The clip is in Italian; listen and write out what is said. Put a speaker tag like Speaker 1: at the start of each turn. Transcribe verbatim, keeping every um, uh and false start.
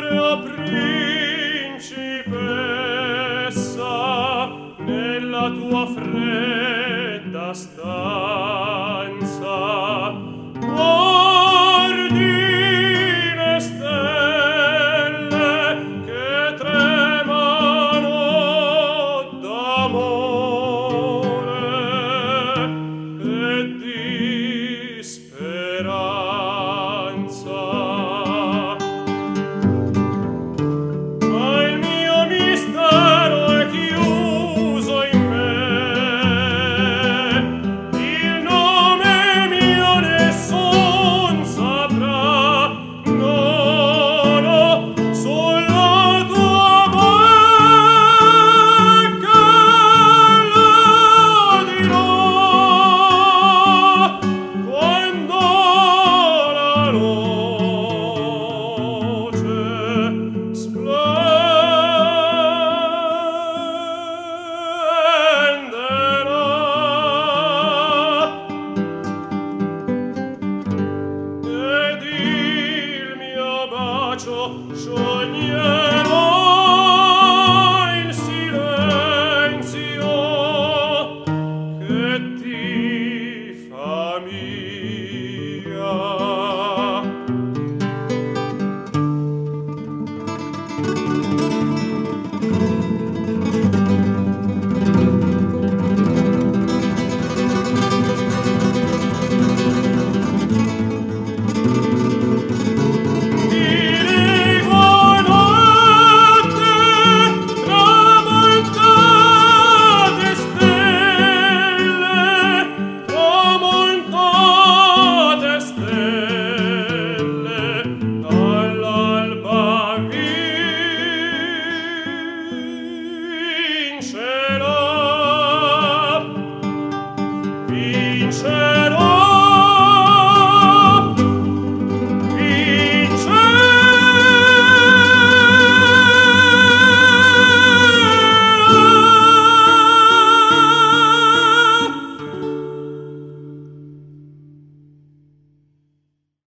Speaker 1: Ora principessa nella tua fredda stanza guardi le stelle che tremano d'amore e di speranza. Ma il mio mistero è chiuso in me, il nome mio nessun saprà, no, no, sulla tua bocca lo dirò quando la luce splenderà ed il mio bacio sciogliere